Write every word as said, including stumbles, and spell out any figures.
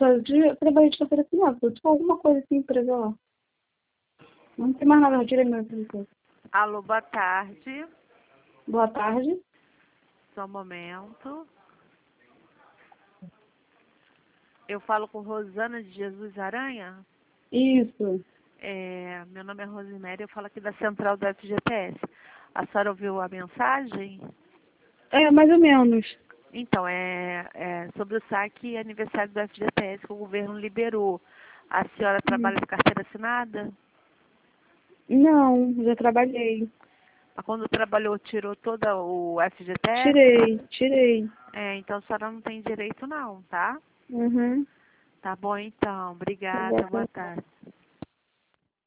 só de, trabalhei de carteira assinada, só alguma coisa assim, empresa lá. Não tem mais nada, eu tirei meu emprego. Alô, boa tarde. Boa tarde. Só um momento. Eu falo com Rosana de Jesus Aranha. Isso. É, meu nome é Rosiméria, eu falo aqui da central do F G T S. A senhora ouviu a mensagem? É, mais ou menos. Então, é, é sobre o saque e aniversário do F G T S que o governo liberou. A senhora trabalha Hum. de carteira assinada? Não, já trabalhei. Mas quando trabalhou, tirou todo o F G T S? Tirei, tirei. É, então a senhora não tem direito não, tá? Uhum. Tá bom então. Boa Obrigada, boa tarde. tarde.